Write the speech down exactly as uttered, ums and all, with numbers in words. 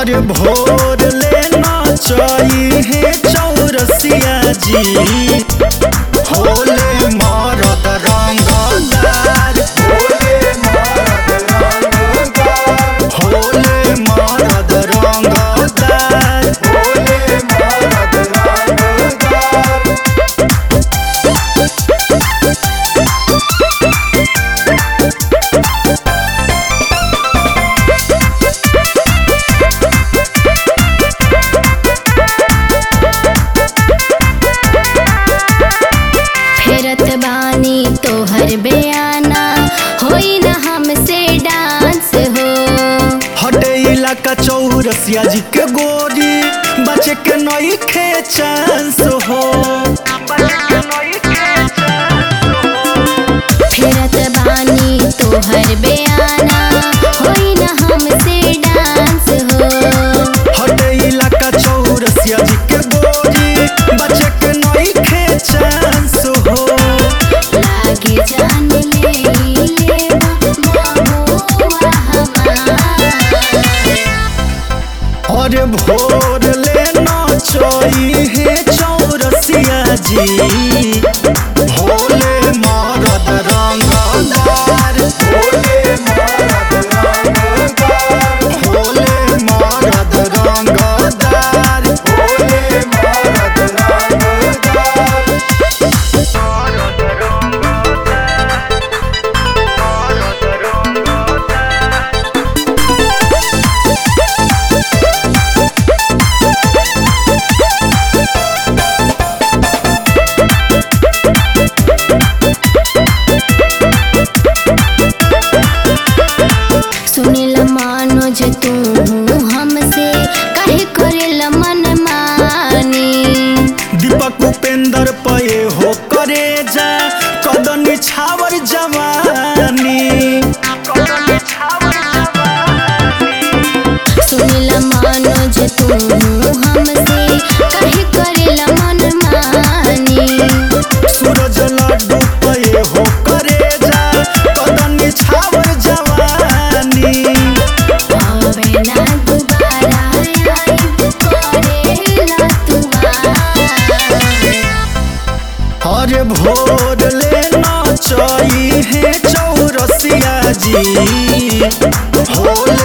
अरे भोर ले नाचई है चौरसिया जी, होले मरद रंगदार, होले मरद रंगदार, होले मरद रंगदार, होले मरद रंगदार। बानी तोहर बयाना होई ना हमसे डांस हो। हटे इलाका चौरसिया जी के गोरी, बचे के नई खे चांस हो। फिरत बानी तोहर बयाना होई ना हमसे डांस हो। हटे इलाका चौरसिया जी के गोरी, बचे के नई खे चांस हो। लागे जान ले लेवा महुआ हमार। अरे भोर ले नाचई है चौरसिया जी, भोले मरद रंगदार, भोले मरद रंगदार, भोले मरद रंगदार, भोले मरद रंगदार। सुनिल मनोज तू हमसे काहे करेला मन मानी। दीपक उपेंद्र पे हो करे जा कदनी छावर जवानी। सुनिल मनोज तू हमसे काहे करेला मन मानी। सूरज लड्डू पे हो करे जा कदनी छावर जवानी। आवे ना दोबारा आइब करेला तुम्हार। अरे भोर ले नाचई है चौरसिया जी, होले